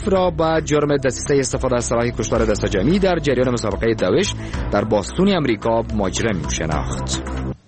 را با جرم دسیسه استفاده از سلاح کشتار دسته‌جمعی در جریان مسابقه دوش در باستون امریکا مجرم شناخت.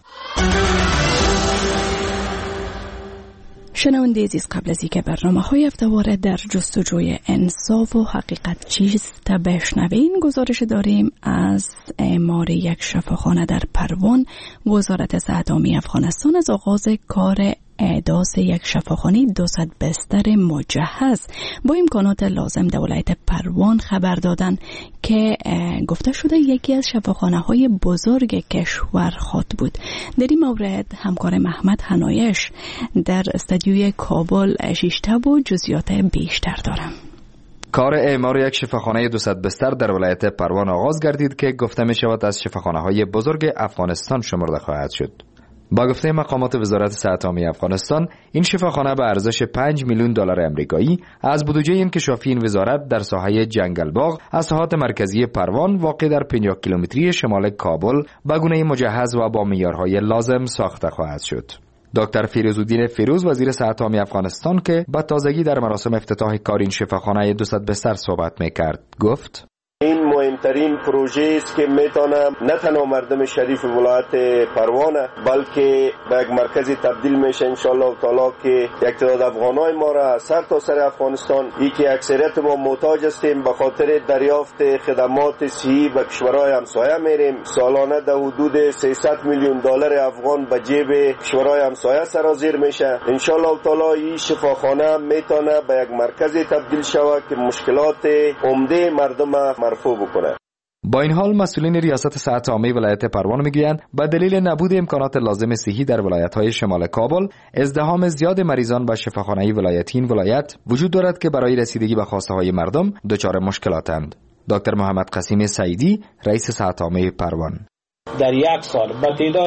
شنونده عزیز، قبل از اینکه برنامه‌های هفته‌واره در جستجوی انصاف و حقیقت چیست بشنویم، گزارش داریم از اعمار یک شفاخانه در پروان. وزارت صحت عامه افغانستان از آغاز کار احداث یک شفاخانه 200 بستر مجهز با امکانات لازم در ولایت پروان خبر دادند که گفته شده یکی از شفاخانه‌های بزرگ کشور خواهد بود. در این مورد همکار محمد حنایش در استودیوی کابل شیشته و جزئیات بیشتر دارم. کار اعمار یک شفاخانه 200 بستر در ولایت پروان آغاز گردید که گفته می شود از شفاخانه‌های بزرگ افغانستان شمرده خواهد شد. با گفته مقامات وزارت صحت عامه افغانستان، این شفاخانه به ارزش 5 میلیون دلار آمریکایی از بودجه انکشافی این وزارت در ساحه جنگلباغ از ساحات مرکزی پروان واقع در 50 کیلومتری شمال کابل به گونه مجهز و با معیارهای لازم ساخته خواهد شد. دکتر فیروزالدین فیروز وزیر صحت عامه افغانستان که با تازگی در مراسم افتتاح کار این شفاخانه 200 بستر صحبت می‌کرد گفت: این مهمترین پروژه است که میتونم نه تنها مردم شریف ولایت پروان بلکه به یک مرکزی تبدیل میشه ان شاء الله تعالی که یک تعداد افغانای ما را سر تا سر افغانستان ای که اکثریت ما محتاج هستیم به خاطر دریافت خدمات صحی به کشورهای همسایه میریم. سالانه در حدود 300 میلیون دلار افغان به جیب کشورهای همسایه سرازیر میشه. ان شاء الله تعالی این شفاخانه میتونه به یک مرکزی تبدیل شود که مشکلات عمده مردم مرفوع بکنه. با این حال مسئولین ریاست صحت عامه ولایت پروان میگویند به دلیل نبود امکانات لازم صحی در ولایت‌های شمال کابل، ازدحام زیاد مریضان به شفاخانه ولایتی این ولایت وجود دارد که برای رسیدگی به خواسته‌های مردم دچار مشکلاتند. دکتر محمد قاسم سعیدی، رئیس صحت عامه پروان: در یک سال به تعداد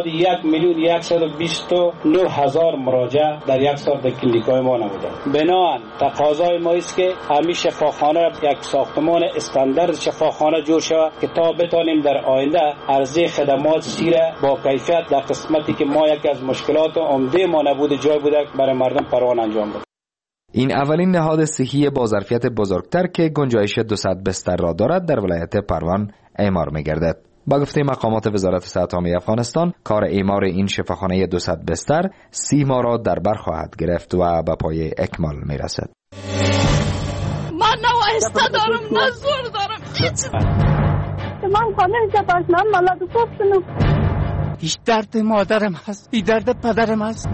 1,129,000 مراجعه در یک سال در کلینیک‌های ما نموده. بنابراین تقاضای ما است که همین شفاخانه یک ساختمان استاندارد شفاخانه جور شود که تا بتانیم در آینده عرضه خدمات سیره با کیفیت در قسمتی که ما یکی از مشکلات عمده ما نبوده جای بوده برای مردم پروان انجام بدیم. این اولین نهاد صحی با ظرفیت بزرگتر که گنجایش 200 بستر را دارد در ولایت پروان اعمار می‌گردد. با گفته مقامات وزارت صحت عامه افغانستان، کار اعمار این شفاخانه 200 بستر 30 ماه را در بر خواهد گرفت و به پای اکمال میرسد. من نه وایسته دارم نه زور دارم من کامل جباشنم مالات گفتنم. هیچ درد مادرم هست، این درد پدرم هست.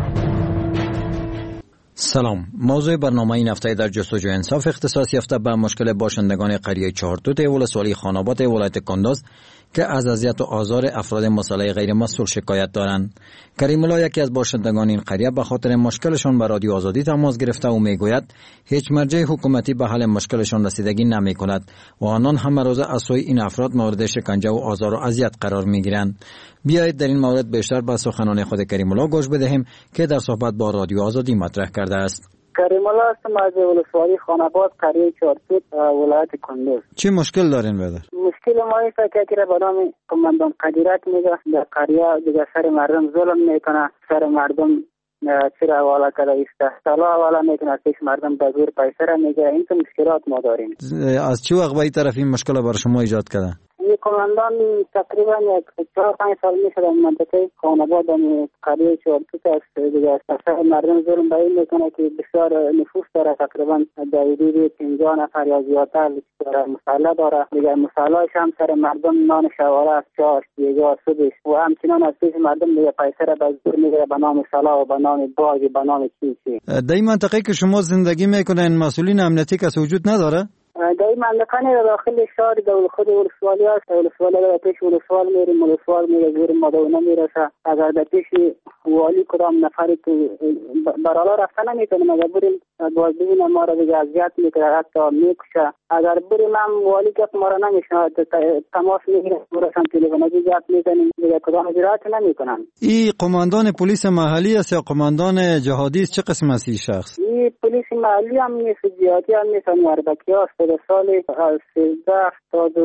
سلام. موضوع برنامه این هفته در جستجوی انصاف اختصاص یافته به مشکل باشندگان قریه چهارتوت ولسوالی خاناباد ولایت کندز که از اذیت و آزار افراد مسلح غیر مسئول شکایت دارند. کریم الله یکی از باشندگان این قریه به خاطر مشکلشان به رادیو آزادی تماس گرفته و میگوید هیچ مرجع حکومتی به حل مشکلشان رسیدگی نمی کند و آنان همه روز از سوی این افراد مورد شکنجه و آزار و اذیت قرار می گیرند. بیایید در این مورد بیشتر به سخنان خود کریم الله گوش بدهیم که در صحبت با رادیو آزادی مطرح کرده است. کریم الله هستم از ولسوالی خاناباد قریه چهارتوت ولایت کندز. چه مشکل دارین برادر؟ مشکل ما است که به نام قماندان قدرت میگه در قریه دیگه سر مردم ظلم میکنه، سر مردم چرا حواله کرده است، سالا حواله میکنه پیش مردم به زور پیسه را میگه. این تو مشکلات ما داریم. از چه وقت به این طرف این مشکل بر شما ایجاد کرده؟ این قماندان تقریبا 4-5 سال میشه در منطقه خاناباد قریه چهارتوت است دیگه. سر مردم ظلم به این میکنه که بسیار نفوس داره، تقریبا در حدود 50 نفر یا زیادتر مسلح داره دیگه. مسلحش هم سر مردم نان شواره از چاش دیگه صبح و همچنان از پیش مردم دیگه پیسه را به زور میگیره به نام صلاح و به نام باج به نام چیزی. در این منطقه که شما زندگی میکنین مسئولین امنیتی کسی وجود نداره؟ در این منطقه داخل شهر دول خود ولسوالی است. ولسوالی در پیش ولسوال میریم، ولسوال میره زور ما دو نمیرسه. اگر در پیش والی کدام نفری که برالا رفته نمیتونیم، اگر بریم باز ببینم ما را دیگه اذیت میکنه، حتی میکشه. اگر بریم هم والی که ما را نمیشنه تماس میگیره، برسن تلفنی گپ میزنیم دیگه کدام اجرات نمیکنن. این قماندان پلیس محلی است یا قماندان جهادی است؟ چه قسم است این شخص؟ این پلیس محلی هم نیست، جهادی هم نیست، اربکی است. در سال 1380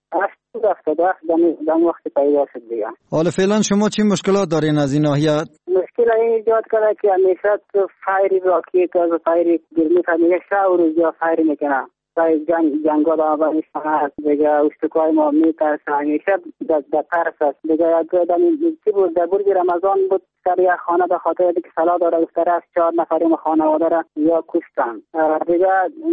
در وقت پیدا شد دیگه. حالا فعلا شما چی مشکلات دارین از این ناحیه؟ مشکل این ایجاد کرده که همیشه فایری راکی که از فایری گرمی همیشه شاور یا فایری میکنه. جنگا دا آبانش هست دیگه اشتکای ما میترسه همیشه در ترس است دیگه. چی بود در برج رمضان بود سر یک خانه به خاطر دیگه سلا داره افتره 4 نفری ما خانواده را یا کشتن دیگه.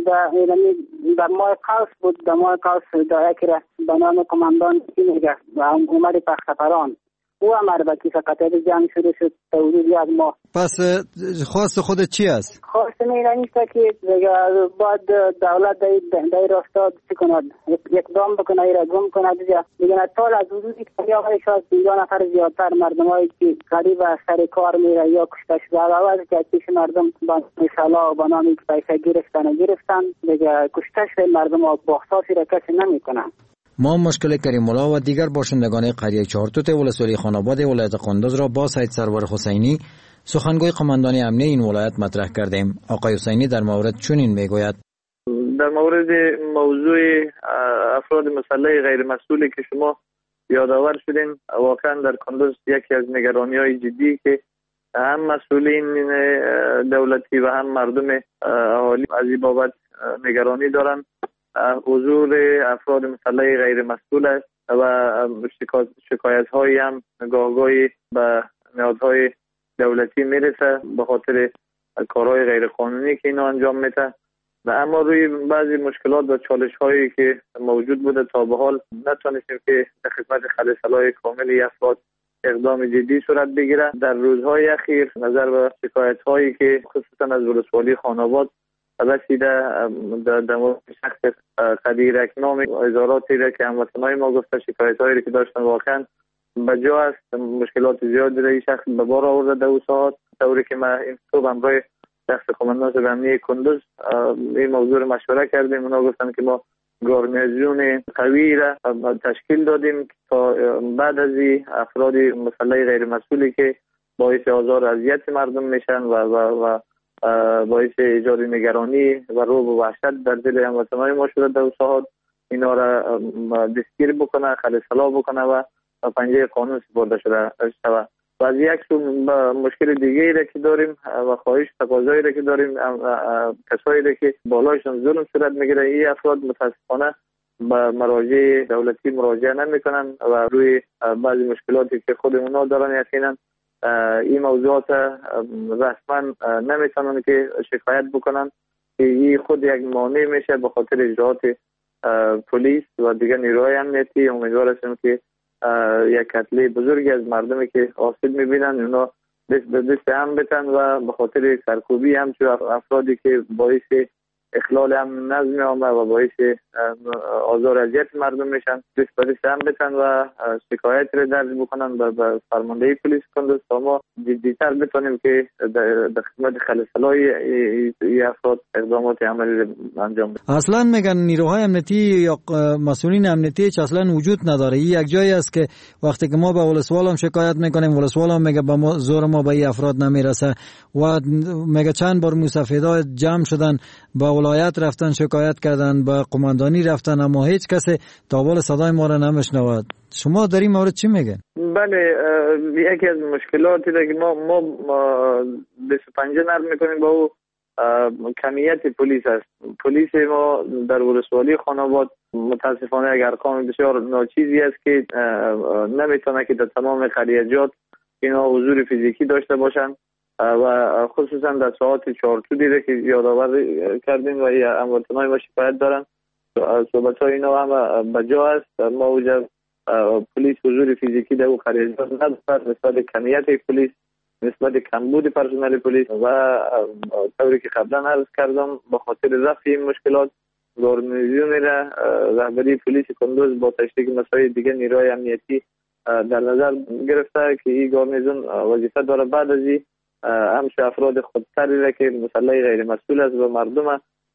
در ماه قوس بود. در ماه قوس دا یکی را به نام کماندان چی میگه عمر پختپران او امر به کیف قطعه جنگ شده شد تا حدود یک ماه. پس خواست خودت چی است؟ خواست میره نیسته که باید دولت در راستاد چی کند اقدام بکنه ایره گم کند دیگه نتال از حدودی که آقای شاید 50 نفر زیادتر مردم هایی که قریب از سر کار میره یا کشته شده عوض که پیش مردم با مثلا با نامی که پیسه گرفتن دیگه کشته شده مردم ها باختاسی را کسی نمی کنن. ما مشکل کریم الله و دیگر باشندگان قریه چهارتوت ولسوالی خاناباد ولایت قندوز را با سید سرور حسینی سخنگوی قماندان امنی این ولایت مطرح کردیم. آقای حسینی در مورد چنین میگوید: در مورد موضوع افراد مسلح غیر مسئولی که شما یادآور شدین، واقعا در قندوز یکی از نگرانی‌های جدی که هم مسئولین دولتی و هم مردم اهالی از این بابت نگرانی دارند. حضور افراد مسلح غیر مسئول است و شکایت هایی هم گاهی به نهادهای دولتی میرسه به خاطر کارهای غیر قانونی که اینا انجام میده. اما روی بعضی مشکلات و چالش هایی که موجود بوده تا به حال نتونستیم که در خدمت خلصلای کاملی افراد اقدام جدی صورت بگیره. در روزهای اخیر نظر به شکایت هایی که خصوصا از ولسوالی خاناباد رسیده در مورد شخص قدیر اکنام ازاراتی را که هموطنهای ما گفته شکایت‌هایی که داشتن واقعا بجا است. مشکلات زیادی را این شخص به بار آورده در او ساعات، طوری که ما این صبح همراه شخص کماندان امنی کندوز این موضوع رو مشوره کردیم. اونا گفتن که ما گارنیزیون قوی را تشکیل دادیم تا بعد از این افراد مسلح غیر مسئولی که باعث آزار و اذیت مردم میشن و باعث ایجاد نگرانی و رعب و وحشت در دل هموطنان ما شده در ساحات، اینا را دستگیر بکنه، خلصلا بکنه و پنجه قانون سپرده شده شود. و از یک سو مشکل دیگه را که داریم و خواهش تقاضایی را که داریم، کسایی را که بالایشون ظلم صورت میگیره، این افراد متاسفانه به مراجع دولتی مراجعه نمیکنن و روی بعضی مشکلاتی که خود اونا دارن یقینا این موضوعات رسما نمیتونن که شکایت بکنن که این خود یک مانع میشه به خاطر اجراعات پلیس و دیگر نیروهای امنیتی. امیدوار هستیم که یک کتله بزرگی از مردمی که آسیب میبینن اونا دست به دست هم بتن و به خاطر سرکوبی همچون افرادی که باعث اخلال هم نظم عامه و باعث آزار اذیت مردم میشن دست به دست هم بتن و شکایت را درج بکنن به فرماندهی پلیس کندوز تا ما جدیتر بتونیم که در خدمت خلصلای این افراد اقدامات عملی انجام بدیم. اصلا میگن نیروهای امنیتی یا مسئولین امنیتی اصلا وجود نداره. این یک جایی است که وقتی که ما به ولسوال هم شکایت میکنیم، ولسوال هم میگه با ما زور ما به این افراد نمیرسه و میگه چند بار موسفیدا جمع شدن با ولایت رفتن شکایت کردن، به قماندانی رفتن، اما هیچ کسی تا حال صدای ما را نمیشنود. شما در این مورد چی میگن؟ بله، یکی از مشکلاتی که ما 25 نرم میکنیم با او کمیت پلیس است. پلیس ما در ولسوالی خاناباد متاسفانه یک ارقام بسیار ناچیزی است که نمیتونه که در تمام قریجات اینا حضور فیزیکی داشته باشن و خصوصا در ساعات چهارتودی را که یادآور کردیم و هموطنان ما شکایت دارن. صحبت های اینا هم بجا است. ما اوجه پلیس حضور فیزیکی در او قریجات ندارد نسبت کمیت پلیس، نسبت کمبود پرسنل پلیس و طوری که قبلا عرض کردم به خاطر رفع این مشکلات گارنیزیون را رهبری پلیس کندوز با تشریک مسائل دیگه نیروهای امنیتی در نظر گرفته که این گارنیزیون وظیفه داره بعد از این همچه افراد خودتری را که مسلح غیر مسئول است و مردم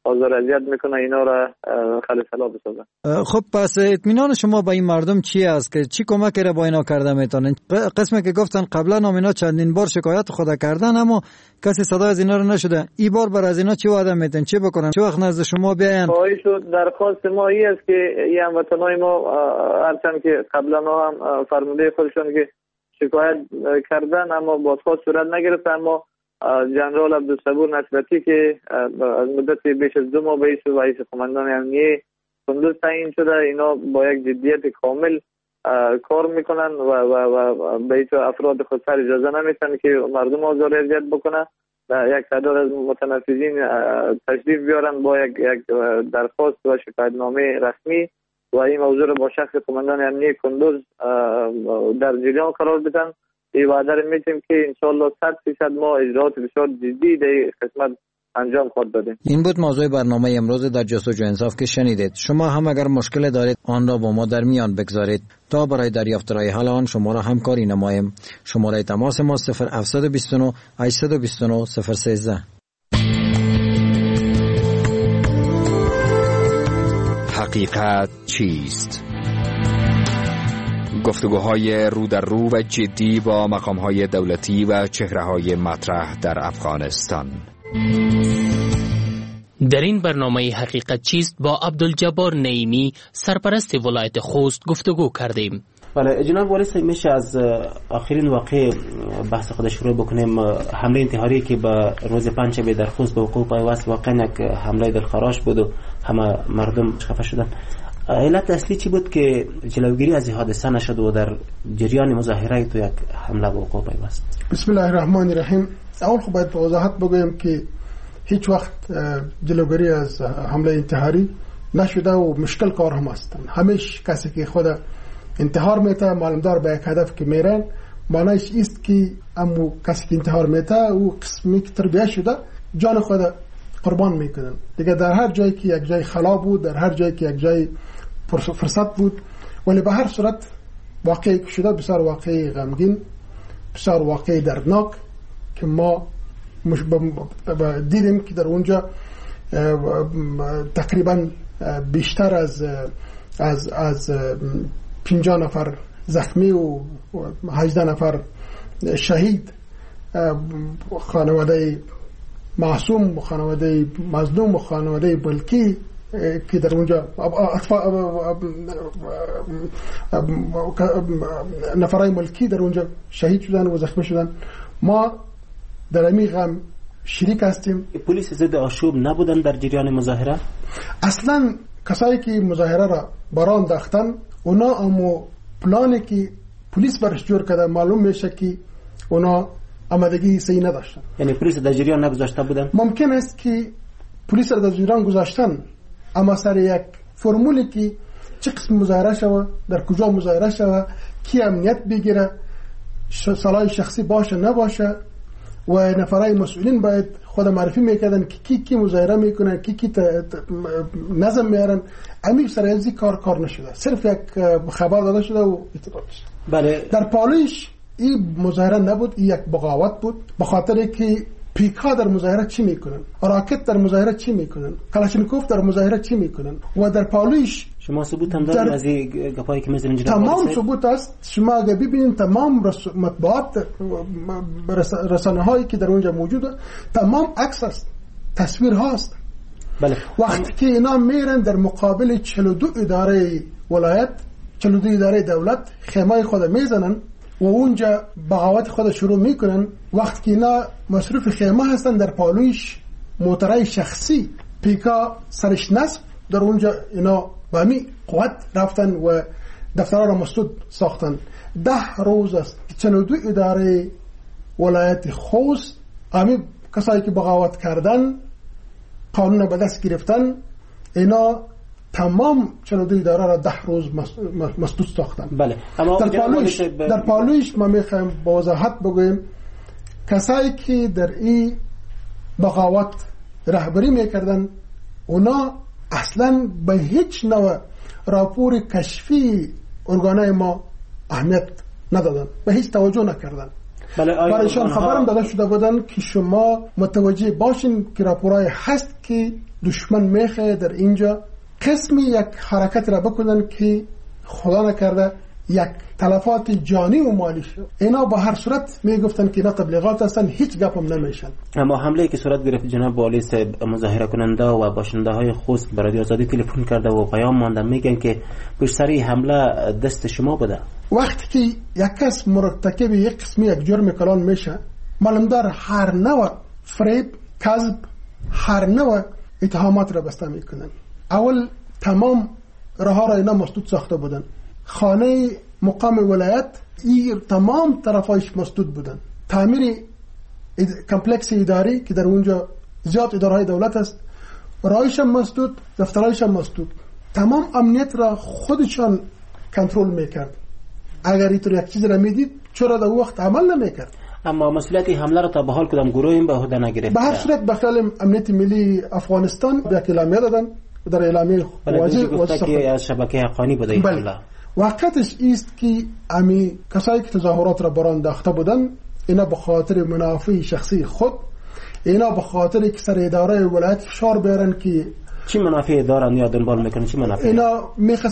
آزار اذیت میکنه اینا را خلیفلا بسازن. خب پس اطمینان شما به این مردم چی است که چی کمک را با اینا کرده میتونن؟ قسمی که گفتن قبلا اینا چندین بار شکایت خود کردن اما کسی صدا از اینا رو نشده. این بار بر از اینا چی وعده میتن؟ چی بکنن؟ چه وقت نزد شما بیاین؟ درخواست ما این است که این هموطنای ما هرچند که قبلا هم فرموده خودشون که شکایت کردن اما بازخواست صورت نگرفت، اما جنرال عبدالصبور نصرتی که از مدت بیش از 2 ماه به حیث رئیس قماندان امنیه کندوز تعیین شده، اینا با یک جدیت کامل کار میکنن و به حیث افراد خودسر اجازه نمیتن که مردم آزار اذیت بکنه. یک تعداد از متنفذین تشریف بیارن با یک درخواست و شکایتنامه رسمی و این موضوع رو با شخص قماندان امنیه کندوز در جریان قرار بدن. این وعده رو میتیم که انشالله 100% ما اجراات بسیار جدی در قسمت انجام خود دادیم. این بود موضوع برنامه امروز در جستجوی انصاف که شنیدید. شما هم اگر مشکل دارید آن را با ما در میان بگذارید تا برای دریافت راه حل آن شما را همکاری نماییم. شماره تماس ما 0729 829 013. حقیقت چیست؟ گفتگوهای رو در رو و جدی با مقامهای دولتی و چهره‌های مطرح در افغانستان. در این برنامه حقیقت چیست با عبدالجبار نعیمی سرپرست ولایت خوست گفتگو کردیم. بله جناب والی صاحب، میشه از آخرین واقع بحث خود شروع بکنیم. حمله انتحاری که به روز پنجشنبه در خوست به وقوع پیوست واقعا یک حمله دلخراش بود و همه مردم خفه شدن. علت اصلی چی بود که جلوگیری از حادثه نشد و در جریان مظاهره تو یک حمله به وقوع پیوست؟ بسم الله الرحمن الرحیم. اول خب باید وضاحت بگویم که هیچ وقت جلوگیری از حمله انتحاری نشده و مشکل کار هم است. همیشه کسی که خود انتحار میته معلومدار به یک هدف که میرن، معنیش است که امو کسی که انتحار میته او قسمی که تربیه شده جان خود قربان میکنن دیگه. در هر جایی که یک جای خلا بود، در هر جایی که یک جای فرصت بود، ولی به هر صورت واقعی که شده بسیار واقعی غمگین، بسیار واقعی دردناک که ما دیدیم که در اونجا تقریبا بیشتر از 50 نفر زخمی و 18 نفر شهید، خانواده معصوم و خانواده مظلوم و خانواده بلکی که در اونجا نفرای ملکی در اونجا شهید شدن و زخمی شدن. ما در این غم شریک هستیم. پلیس ضد آشوب نبودن در جریان مظاهره؟ اصلا کسایی که مظاهره را بران داختن اونا امو پلانی که پلیس برش جور کرده معلوم میشه که اونا آمادگی صحیح نداشتن. یعنی پلیس در جریان نگذاشته بودن؟ ممکن است که پلیس را در جریان گذاشتن، اما سر یک فرمولی که چه قسم مظاهره شوه، در کجا مظاهره شوه، کی امنیت بگیره، سلاح شخصی باشه نباشه و نفرای مسئولین باید خود معرفی میکردن که کی مظاهره میکنن، کی نظم میارن. امیر سر ازی کار نشده، صرف یک خبر داده شده و اطلاع شده. بله. در پالیش این مظاهره نبود، این یک بغاوت بود، به خاطر که پیکا در مظاهره چی میکنن، راکت در مظاهره چی میکنن، کلاشینکوف در مظاهره چی میکنن و در پالیش شما ثبوت هم دارید از این گپایی که میزنین جناب؟ تمام ثبوت است. شما اگه ببینید تمام مطبوعات رسانه هایی که در اونجا موجوده تمام عکس است، تصویر هاست. بله. وقتی که اینا میرن در مقابل 42 اداره ولایت، 42 اداره دولت خیمه خود میزنن و اونجا بغاوت خود شروع میکنن. وقتی که اینا مصروف خیمه هستن در پالویش موترهای شخصی پیکا سرش نصب در اونجا اینا با می قوت رفتن و دفترها را مسدود ساختن. 10 روز است 42 اداره ولایت خوست امی کسایی که بغاوت کردن قانون به دست گرفتن اینا تمام 42 اداره را 10 روز مسدود ساختن. بله. اما در پالویش ما میخوایم با وضاحت بگویم کسایی که در این بغاوت رهبری میکردن اونا اصلا به هیچ نوع راپور کشفی ارگانای ما اهمیت ندادن، به هیچ توجه نکردن. برایشان خبرم داده شده بودن که شما متوجه باشین که راپورای هست که دشمن میخواد در اینجا قسمی یک حرکت را بکنن که خدا نکرده یک تلفات جانی و مالی شد. اینا با هر صورت میگفتن که اینا تبلیغات هستن، هیچ گپ هم نمیشن. اما حمله که صورت گرفت جناب والی صاحب، مظاهره کننده و باشنده های خوست به رادیو آزادی تلفن کرده و پیام ماندن، میگن که پشتسر حمله دست شما بوده. وقتی که یک کس مرتکب یک قسمی یک جرم کلان میشه، معلومدار هر نوع فریب، کذب، هر نوع اتهامات را بسته میکنن. اول تمام راه را اینا مسدود ساخته بودن. خانه مقام ولایت این تمام طرفایش مسدود بودن. تعمیر کمپلکس اداری که در اونجا زیاد ادارهای دولت است، راهش هم مسدود، دفترهایش هم مسدود. تمام امنیت را خودشان کنترل میکرد. اگر اینطور یک چیز را میدید چرا در وقت عمل نمیکرد؟ اما مسئولیت حمله را تا به حال کدام گروه به عهده نگرفت؟ به هر صورت بخیال امنیت ملی افغانستان یک اعلامیه دادن، در اعلامیه واضح که از شبکه حقانی بوده این حمله. واقعیتش است که امی کسایی که تظاهرات را بران انداخته بودن، اینا به خاطر منافع شخصی خود، اینا به خاطر که سر اداره ولایت فشار بیارن که چی منافع دارن یا دنبال میکنن؟ چی منافع؟ اینا میخواد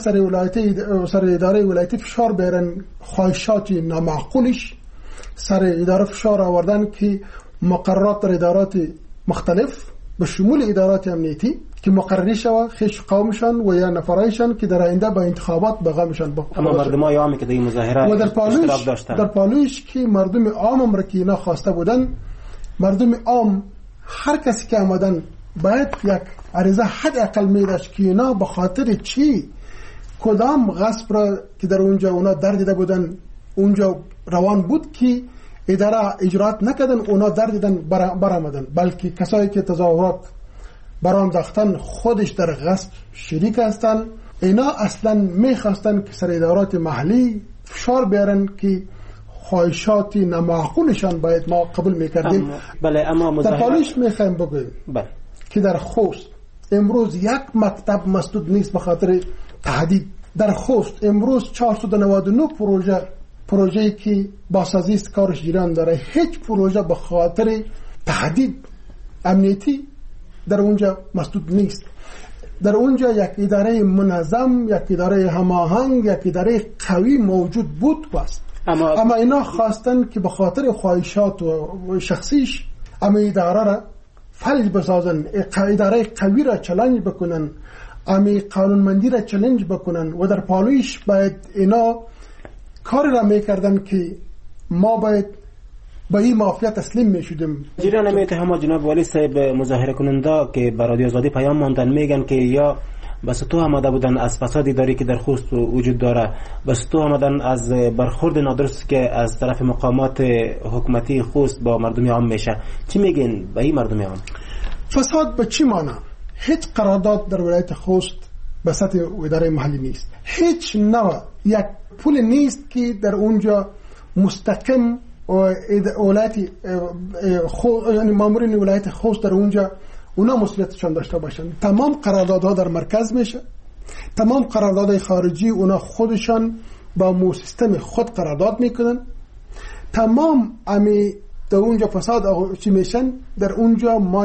سر اداره ولایتی فشار بیارن، خواهشات نامعقولش سر اداره فشار آوردن که مقررات در ادارات مختلف به شمول ادارات امنیتی که مقرری شود خیش قومشان و یا نفرایشان که در آینده با انتخابات بقامشان بخواه. اما مردمای عامی که در این مظاهره اشتراک داشتن، در پالویش که مردم عام هم را که اینا خواسته بودن، مردم عام هر کسی که آمدن باید یک عریضه حد اقل میداشت که اینا به خاطر چی کدام غصب را که در اونجا اونا در دیده بودن اونجا روان بود که اداره اجرات نکردن، اونا در دیدن برآمدن، بلکه کسایی که تظاهرات بران داختن خودش در غصب شریک هستن. اینا اصلا میخواستن که سر ادارات محلی فشار بیارن که خواهشات نامعقولشان باید ما قبول میکردیم. بله، اما در پالیش میخوایم بگویم که در خوست امروز یک مکتب مسدود نیست به خاطر تهدید. در خوست امروز 499 پروژه‌ای که بازسازی است کارش جریان داره، هیچ پروژه به خاطر تهدید امنیتی در اونجا مسدود نیست. در اونجا یک اداره منظم، یک اداره هماهنگ، یک اداره قوی موجود بود است. اما اینا خواستن که به خاطر خواهشات و شخصیش اما اداره را فلج بسازن، اداره قوی را چالش بکنن، اما قانونمندی را چالش بکنن و در پالویش باید اینا کاری را میکردن که ما باید با این مافیا تسلیم میشدیم. جریان اتهام جناب والی صاحب، مظاهره کننده که به رادیو آزادی پیام ماندن میگن که یا بس تو آمده بودن از فساد اداری که در خوست وجود داره، بس تو آمدن از برخورد نادرست که از طرف مقامات حکومتی خوست با مردم عام میشه. چی میگین به این مردم عام؟ فساد به چی معنی؟ هیچ قرارداد در ولایت خوست به سطح اداره محلی نیست. هیچ نوع یک پول نیست که در اونجا مستقیم و ولایتی یعنی مامورین ولایت خوست در اونجا اونا مسئولیتشان داشته باشن. تمام قراردادها در مرکز میشه، تمام قراردادهای خارجی اونا خودشان با مو سیستم خود قرارداد میکنن. تمام امی در اونجا فساد چی میشن؟ در اونجا ما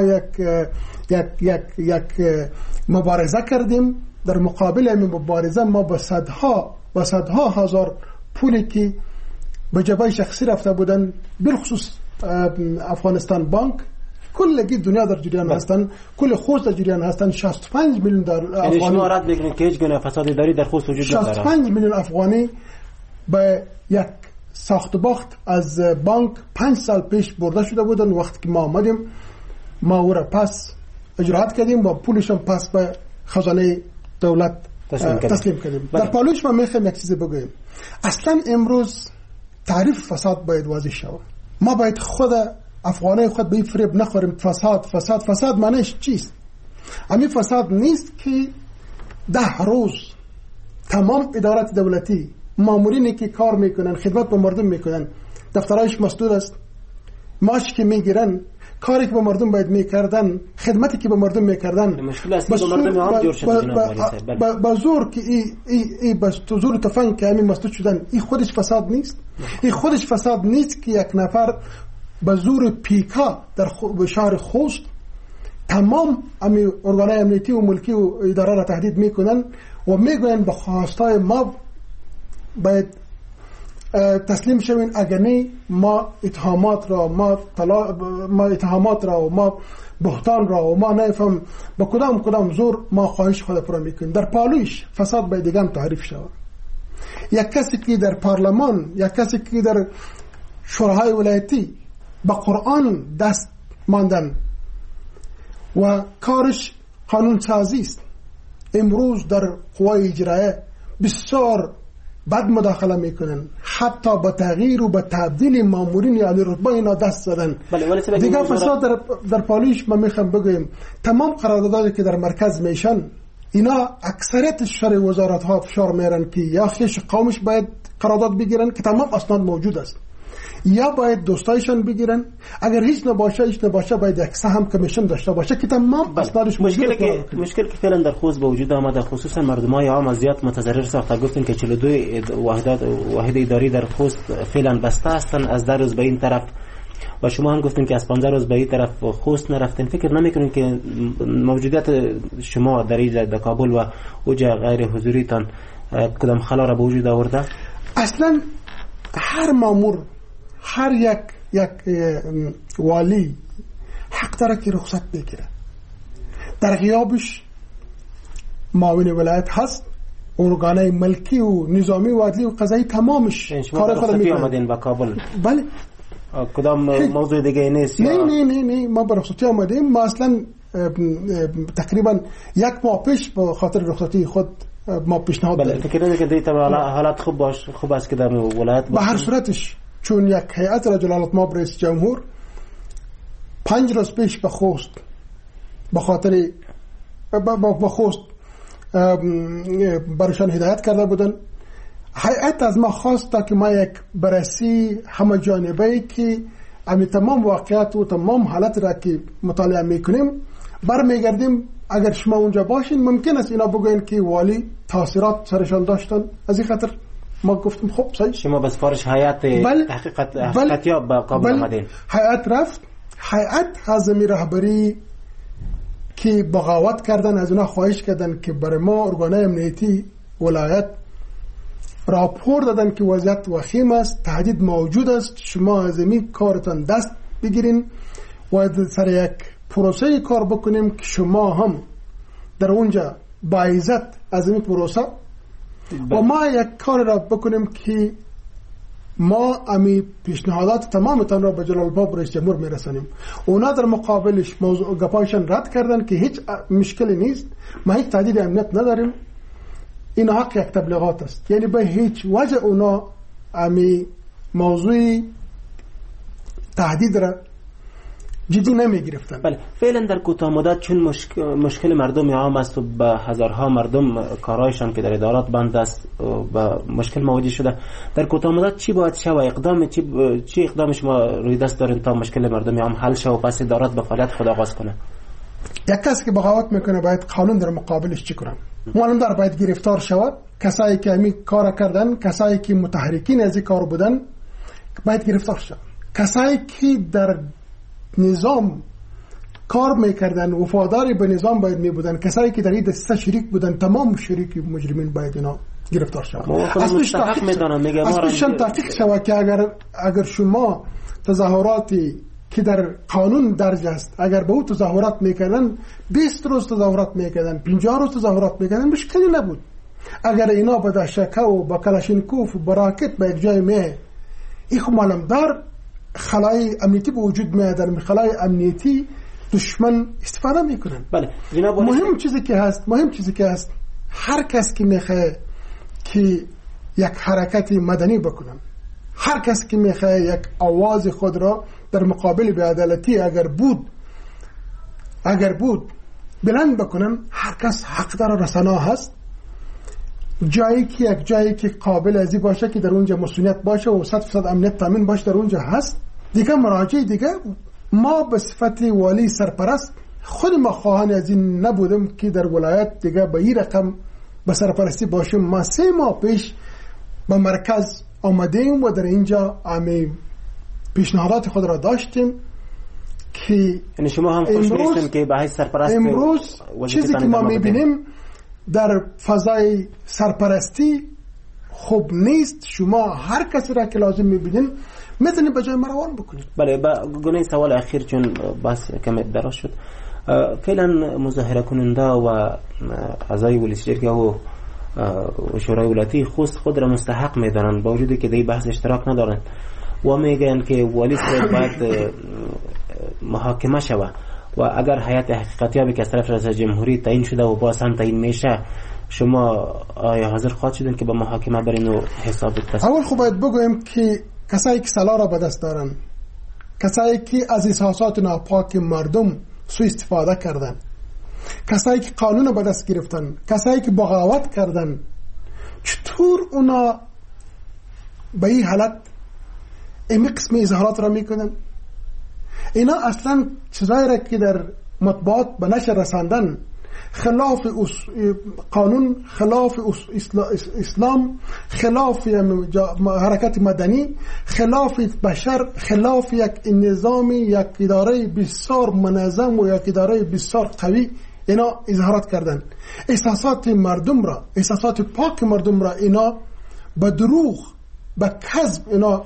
یک مبارزه کردیم. در مقابل این مبارزه ما با صدها هزار پولی که به جبهه شخصی رفته بودن، بالخصوص افغانستان بانک، کلگی دنیا در جریان هستن، کل خوست در جریان هستن. 65 میلیون در افغانی، شما رد بگیرید که هیچ گونه فساد اداری در خوست وجود نداره. 65 میلیون افغانی به یک ساخت و باخت از بانک 5 سال پیش برده شده بودن. وقتی که ما آمدیم ما او را پس اجرات کردیم و پولشون پس به خزانه دولت تسلیم کردیم. در پالوش ما میخوایم یک چیزی بگویم. اصلا امروز تعریف فساد باید واضح شود. ما باید خود افغانای خود به این فریب نخوریم. فساد معنیش چیست؟ همین فساد نیست که 10 روز تمام ادارات دولتی، مامورینی که کار میکنن، خدمت به مردم میکنن، دفترهایش مسدود است، معاش که میگیرن، کاری که به مردم باید میکردن، خدمتی که به مردم میکردن، مشکل اصلی به مردم عام جور شده جناب. با زور که ای بس تو زور تفنگ که همین مسدود شدن، این خودش فساد نیست؟ این خودش فساد نیست که یک نفر به زور پیکا در شهر خوست تمام امی ارگانهای امنیتی و ملکی و اداره را تهدید میکنن و میگوین به خواستای ما باید تسلیم شوین، اگر نه ما اتهامات را و ما بهتان را و ما نفهم با کدام زور ما خواهش خود پورا میکنیم. در پالویش فساد باید دیگه تعریف شود. یک کسی که در پارلمان، یک کسی که در شوراهای ولایتی با قرآن دست ماندن و کارش قانون سازی است، امروز در قوای اجرایه بسیار بد مداخله میکنن، حتی با تغییر و با تبدیل مامورین یا رتبه اینا دست زدن. دیگه فساد در پالیش ما میخوام بگویم تمام قراردادایی که در مرکز میشن اینا اکثریت شر وزارت ها فشار میرن که یا خیش قومش باید قرارداد بگیرن که تمام اسناد موجود است، یا باید دوستایشان بگیرن، اگر هیچ نباشه باید یک سهم کمیشن داشته باشه که تمام اسنادش موجود. مشکل که فعلا در خوست به وجود آمده، خصوصا مردمای عام زیاد متضرر ساخته. گفتن که 42 واحد اداری در خوست فعلا بسته هستن از در روز به این طرف و شما هم گفتین که از 15 روز به این طرف خوست نرفتن. فکر نمیکنین که موجودیت شما در کابل و اوجه غیر حضوریتان کدام خلا را به وجود آورده؟ اصلا هر مامور، هر یک والی حق داره که رخصت بگیره. در غیابش معاون ولایت هست، ارگانهای ملکی و نظامی و عدلی و قضایی تمامش کار خود میکنه. آمدین با کابل؟ بله. کدام موضوع دیگه نیست؟ نه ما به رخصتی آمدیم. ما اصلا تقریبا یک ماه پیش به خاطر رخصتی خود ما پیشنهاد دادیم. فکر نمی‌کنید که حالت خوب است که در ولایت به هر صورتش چون یک هیئت را جلالت مآب رئیس جمهور 5 روز پیش به خوست به خاطر با خوست برشان هدایت کرده بودن. هیئت از ما خواست تا که ما یک بررسی همه جانبه‌ای که امی تمام واقعات و تمام حالت را که مطالعه میکنیم برمیگردیم. اگر شما اونجا باشین ممکن است اینا بگوین که والی تاثیرات سرشان داشتن، از این خاطر ما گفتیم خب صحیح. شما به سفارش هیئت حقیقتیاب به کابل آمدین؟ هیئت رفت، هیئت از رهبری که بغاوت کردن از اونا خواهش کردن که برای ما ارگانهای امنیتی ولایت راپور دادن که وضعیت وخیم است، تهدید موجود است، شما از این کارتان دست بگیرین و سر یک پروسه کار بکنیم که شما هم در اونجا با عزت از این پروسه و ما یک کار را بکنیم که ما امی پیشنهادات تمامتان را به جلال مآب رئیس جمهور میرسانیم. اونا در مقابلش موضوع گپایشان رد کردن که هیچ مشکلی نیست، ما هیچ تهدید امنیت نداریم، این حق یک تبلیغات است. یعنی به هیچ وجه اونا امی موضوع تهدید را جدی نمی گرفتن. بله فعلا در کوتاه مدت چون مشکل مردم عام است و به هزارها مردم کارایشان که در ادارات بند است و مشکل مواجه شده، در کوتاه مدت چی باید شود؟ چی اقدام شما روی دست دارین تا مشکل مردم عام حل شود و پس ادارات به فعالیت خود آغاز کنه؟ یک کسی که بغاوت میکنه باید قانون در مقابلش چی کنه؟ معلومدار باید گرفتار شود. کسایی که همین کار کردن، کسایی که متحرکین از این کار بودن باید گرفتار شود. کسایی که در نظام کار میکردن، وفاداری به نظام باید میبودن، کسایی که در این دسته شریک بودن، تمام شریک مجرمین باید اینا گرفتار شود. اصلش تحقیق شود که اگر شما تظاهراتی که در قانون درج است اگر به او تظاهرات میکردن، 20 روز تظاهرات میکردن، 50 روز تظاهرات میکردن، مشکلی نبود. اگر اینا با داشتکه و با کلاشینکوف و با راکت به یک جای میه، این خب معلومدار خلای امنیتی به وجود میاد، در خلای امنیتی دشمن استفاده میکنن. بله مهم چیزی که هست هر کس که میخواه که یک حرکت مدنی بکنن، هر کس که میخواه یک آواز خود را در مقابل بی‌عدالتی اگر بود بلند بکنن، هر کس حق داره، رسانه هست، جایی که قابل ازی باشه که در اونجا مسئولیت باشه و 100% امنیت تامین باشه در اونجا هست. دیگه مراجع دیگه بود. ما به صفت والی سرپرست خود ما خواهان از این نبودم که در ولایت دیگه به این رقم به سرپرستی باشیم. ما 3 ماه پیش به مرکز آمدیم و در اینجا پیشنهادات خود را داشتیم که یعنی شما هم خوش نیستین که به سرپرست امروز چیزی که ما میبینیم در فضای سرپرستی خوب نیست. شما هر کسی را که لازم میبینین میتونید به جای ما روان بکنید. بله، گونه سوال اخیر چون بس کم دراز شد، فعلا مظاهره کننده و اعضای ولسیجرگه و شورای ولایتی خود را مستحق میدانند با وجودی که در بحث اشتراک ندارند و میگن که والی باید محاکمه شود و اگر هیئت حقیقتیابی که از طرف رئیس جمهوری تعیین شده و باز هم تعیین میشه، شما آیا حاضر خواهد شدین که با محاکمه برین و حساب بکنید؟ اول خب باید بگویم که کسایی که سلاح را به دست دارن، کسایی که از احساسات ناپاک مردم سوء استفاده کردن، کسایی که قانون به دست گرفتن، کسایی که بغاوت کردن، چطور اونا به این حالت این قسم اظهارات را میکنن؟ اینا اصلا چیزایی را که در مطبوعات به نشر رساندن خلاف قانون، خلاف اسلام، خلاف حرکت مدنی، خلاف بشر، خلاف یک نظام، یک اداره بسیار منظم و یک اداره بسیار قوی اینا اظهارات کردن. احساسات مردم را، احساسات پاک مردم را اینا به دروغ، به کذب اینا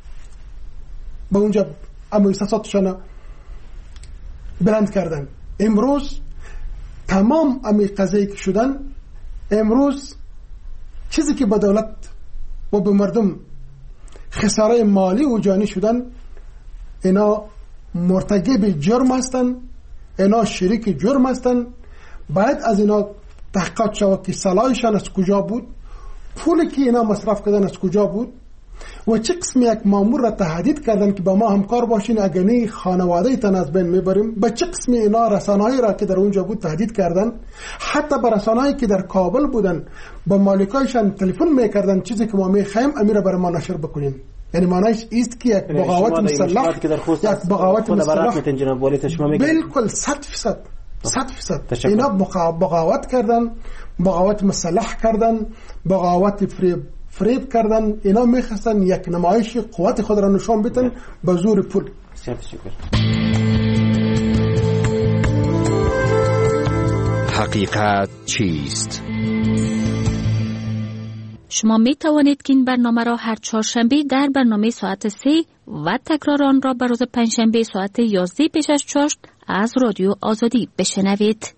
به اونجا اما احساساتشان بلند کردن. امروز تمام امی قضایی که شدن، امروز چیزی که به دولت و به مردم خساره مالی و جانی شدن، اینا مرتکب جرم هستن، اینا شریک جرم هستن. باید از اینا تحقیقات شود که سلاحشان از کجا بود، پولی که اینا مصرف کردن از کجا بود و چه قسم یک مامور را تهدید کردن که با ما همکار باشین اگر نه خانواده تان از بین میبریم. به چه قسم اینا رسانه‌ای را که در اونجا بود تهدید کردن. حتی به رسانه‌ای که در کابل بودن با مالکایشان تلفن میکردن چیزی که ما میخوایم امیر برای ما نشر بکنین. یعنی معنیش است که یک بغاوت مسلح، یک بغاوت مسلح بالکل 100% اینا بغاوت کردن، بغاوت مسلح کردن، بغاوت فریب کردن. اینا میخواستن یک نمایش قوت خود را نشان بدن به زور پول. حقیقت چیست؟ شما می توانید که این برنامه را هر چهارشنبه در برنامه ساعت 3 و تکرار آن را به روز پنجشنبه ساعت 11 پیش از چاشت از رادیو آزادی بشنوید.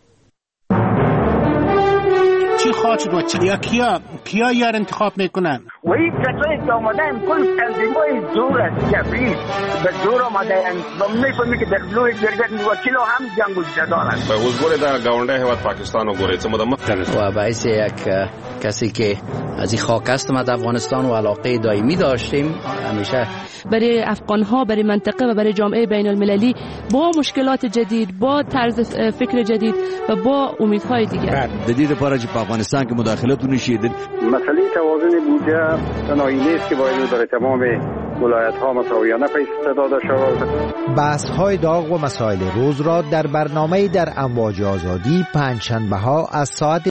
چی خواهد شد و کیا یار انتخاب میکنن؟ و این کسایی که آمدن کل تنظیمای زور است، جبری به زور آمدن و میفهمی که در لوی جرگت وکیل هم جنگ و جدال است. اوس ګوره دا گاونډي هیواد پاکستان وګورئ څه مده مخکې و باعث یک کسی که از این خاک است ما در افغانستان و علاقه دائمی داشتیم همیشه برای افغان‌ها، برای منطقه و برای جامعه بین المللی با مشکلات جدید، با طرز فکر جدید و با امیدهای دیگر. جدید لپاره چې په افغانستان کې مداخلت ونشي. مسئله توازن بودجه تنهایی نیست که باید برای تمام ولایت‌ها مساویانه پیش داده شود. بحث‌های داغ و مسائل روز را در برنامه در امواج آزادی پنجشنبه‌ها از ساعت